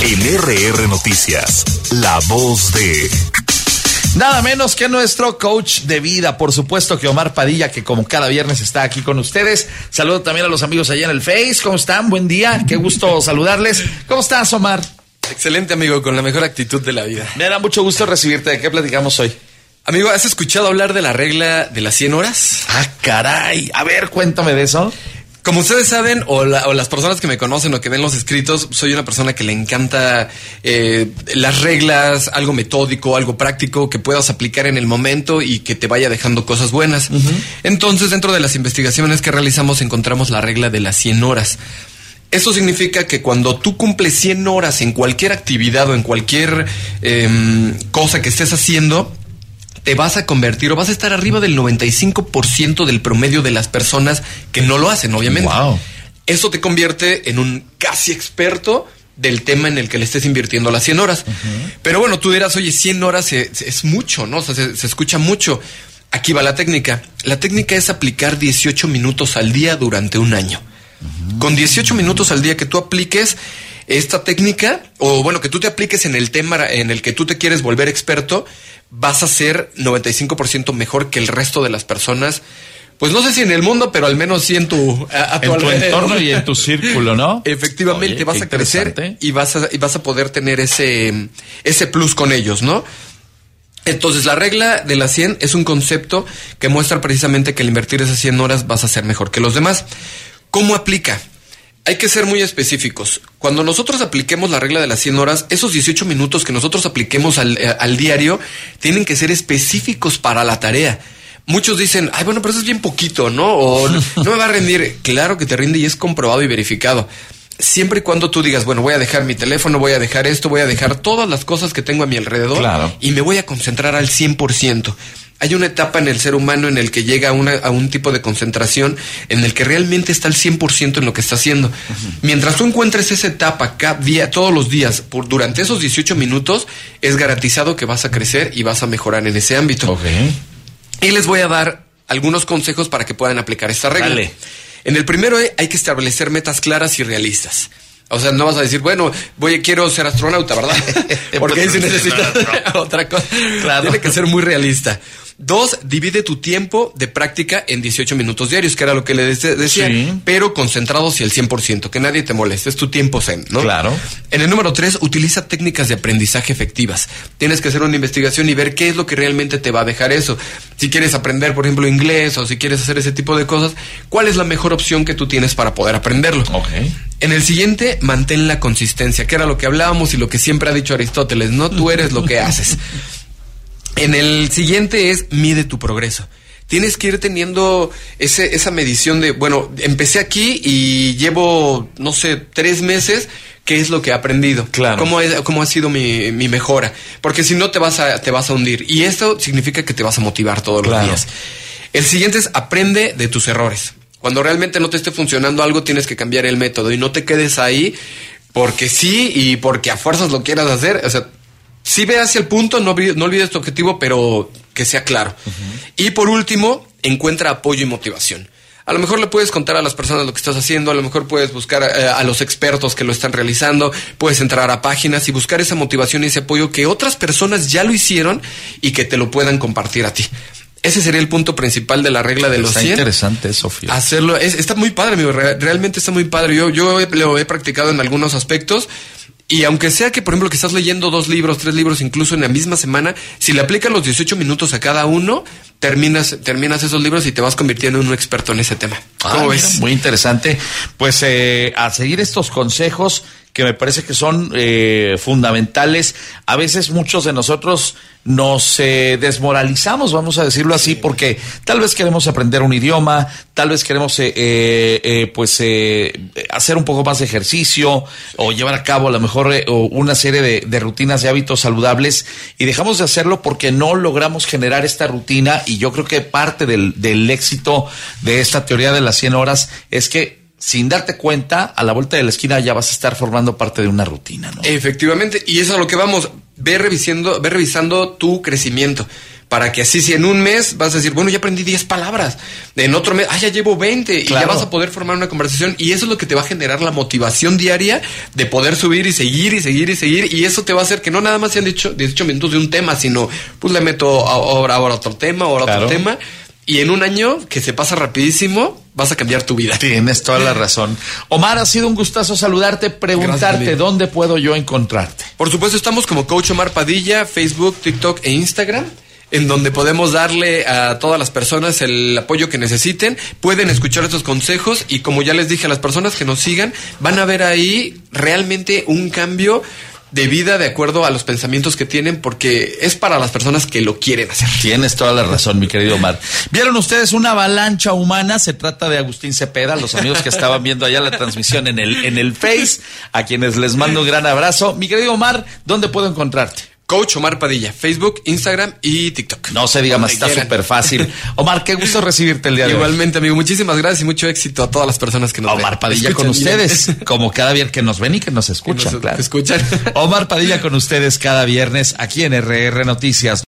En RR Noticias, la voz de... Nada menos que nuestro coach de vida, por supuesto que Omar Padilla, que como cada viernes está aquí con ustedes. Saludo también a los amigos allá en el Face. ¿Cómo están? Buen día, qué gusto saludarles. ¿Cómo estás, Omar? Excelente, amigo, con la mejor actitud de la vida. Me da mucho gusto recibirte. ¿De qué platicamos hoy? Amigo, ¿has escuchado hablar de la regla de las 100 horas? Ah, caray. A ver, cuéntame de eso. Como ustedes saben, o las personas que me conocen o que ven los escritos, soy una persona que le encanta las reglas, algo metódico, algo práctico que puedas aplicar en el momento y que te vaya dejando cosas buenas. Uh-huh. Entonces, dentro de las investigaciones que realizamos, encontramos la regla de las 100 horas. Eso significa que cuando tú cumples 100 horas en cualquier actividad o en cualquier cosa que estés haciendo, te vas a convertir o vas a estar arriba del 95% del promedio de las personas que no lo hacen, obviamente. Wow. Eso te convierte en un casi experto del tema en el que le estés invirtiendo las 100 horas. Uh-huh. Pero bueno, tú dirás, oye, 100 horas es mucho, ¿no? O sea, se escucha mucho. Aquí va la técnica. La técnica es aplicar 18 minutos al día durante un año. Uh-huh. Con 18 minutos al día que tú apliques esta técnica, o bueno, que tú te apliques en el tema en el que tú te quieres volver experto, vas a ser 95% mejor que el resto de las personas. Pues no sé si en el mundo, pero al menos sí en tu entorno y en tu círculo, ¿no? Efectivamente. Oye, vas a crecer y vas a poder tener ese plus con ellos, ¿no? Entonces, la regla de las 100 es un concepto que muestra precisamente que al invertir esas 100 horas vas a ser mejor que los demás. ¿Cómo aplica? Hay que ser muy específicos. Cuando nosotros apliquemos la regla de las 100 horas, esos 18 minutos que nosotros apliquemos al diario tienen que ser específicos para la tarea. Muchos dicen, ay, bueno, pero eso es bien poquito, ¿no? O no me va a rendir. Claro que te rinde y es comprobado y verificado. Siempre y cuando tú digas, bueno, voy a dejar mi teléfono, voy a dejar esto, voy a dejar todas las cosas que tengo a mi alrededor, claro, y me voy a concentrar al 100%. Hay una etapa en el ser humano en el que llega a un tipo de concentración en el que realmente está al 100% en lo que está haciendo. Uh-huh. Mientras tú encuentres esa etapa cada día, todos los días, durante esos 18 minutos, es garantizado que vas a crecer y vas a mejorar en ese ámbito. Okay. Y les voy a dar algunos consejos para que puedan aplicar esta regla. Dale. En el primero hay que establecer metas claras y realistas. O sea, no vas a decir, bueno, quiero ser astronauta, ¿verdad? Porque ahí se necesita otra cosa. Claro. Tiene que ser muy realista. 2, divide tu tiempo de práctica en 18 minutos diarios, que era lo que le decía, sí, pero concentrados y al 100%, que nadie te moleste, es tu tiempo zen, ¿no? Claro. En el número 3, utiliza técnicas de aprendizaje efectivas. Tienes que hacer una investigación y ver qué es lo que realmente te va a dejar eso. Si quieres aprender, por ejemplo, inglés, o si quieres hacer ese tipo de cosas, ¿cuál es la mejor opción que tú tienes para poder aprenderlo? Okay. En el siguiente, mantén la consistencia, que era lo que hablábamos y lo que siempre ha dicho Aristóteles, no tú eres lo que haces. En el siguiente es, mide tu progreso. Tienes que ir teniendo esa medición de, bueno, empecé aquí y llevo, no sé, 3 meses, ¿qué es lo que he aprendido? Claro. ¿Cómo ha sido mi mejora? Porque si no te vas a hundir. Y esto significa que te vas a motivar todos los días. El siguiente es, aprende de tus errores. Cuando realmente no te esté funcionando algo, tienes que cambiar el método y no te quedes ahí porque sí y porque a fuerzas lo quieras hacer. O sea, sí ve hacia el punto, no olvides tu objetivo, pero que sea claro. Uh-huh. Y por último, encuentra apoyo y motivación. A lo mejor le puedes contar a las personas lo que estás haciendo, a lo mejor puedes buscar a los expertos que lo están realizando, puedes entrar a páginas y buscar esa motivación y ese apoyo que otras personas ya lo hicieron y que te lo puedan compartir a ti. Ese sería el punto principal de la regla de los 100. Está interesante eso, Fío. Hacerlo, está muy padre, amigo, realmente está muy padre. Yo lo he practicado en algunos aspectos. Y aunque sea que, por ejemplo, que estás leyendo 2 libros, 3 libros, incluso en la misma semana, si le aplicas los 18 minutos a cada uno, terminas esos libros y te vas convirtiendo en un experto en ese tema. ¿Cómo ves? Muy interesante. Pues a seguir estos consejos que me parece que son fundamentales. A veces muchos de nosotros nos desmoralizamos, vamos a decirlo así, porque tal vez queremos aprender un idioma, tal vez queremos hacer un poco más de ejercicio o llevar a cabo a lo mejor una serie de rutinas de hábitos saludables y dejamos de hacerlo porque no logramos generar esta rutina. Y yo creo que parte del éxito de esta teoría de las 100 horas es que sin darte cuenta, a la vuelta de la esquina ya vas a estar formando parte de una rutina, ¿no? Efectivamente, y eso es a lo que vamos. Ve revisando tu crecimiento. para que así, si en un mes vas a decir, bueno, ya aprendí 10 palabras, en otro mes, ya llevo 20, claro. Y ya vas a poder formar una conversación, y eso es lo que te va a generar la motivación diaria de poder subir y seguir, y eso te va a hacer que no nada más sean 18 minutos de un tema, sino pues le meto ahora otro tema, claro. Otro tema, y en un año que se pasa rapidísimo, vas a cambiar tu vida. Tienes toda la razón. Omar, ha sido un gustazo saludarte, preguntarte Gracias, dónde puedo yo encontrarte. Por supuesto, estamos como Coach Omar Padilla, Facebook, TikTok e Instagram, en donde podemos darle a todas las personas el apoyo que necesiten. Pueden escuchar estos consejos y, como ya les dije, a las personas que nos sigan, van a ver ahí realmente un cambio de vida de acuerdo a los pensamientos que tienen, porque es para las personas que lo quieren hacer. Tienes toda la razón, mi querido Omar. ¿Vieron ustedes una avalancha humana? Se trata de Agustín Cepeda, los amigos que estaban viendo allá la transmisión en el Face, a quienes les mando un gran abrazo. Mi querido Omar, ¿dónde puedo encontrarte? Coach Omar Padilla, Facebook, Instagram y TikTok. No se diga más, está súper fácil. Omar, qué gusto recibirte el día de hoy. Igualmente, amigo, muchísimas gracias y mucho éxito a todas las personas que nos ven. Omar Padilla con ustedes, como cada viernes que nos ven y que nos escuchan, claro. Escuchan. Omar Padilla con ustedes cada viernes aquí en RR Noticias.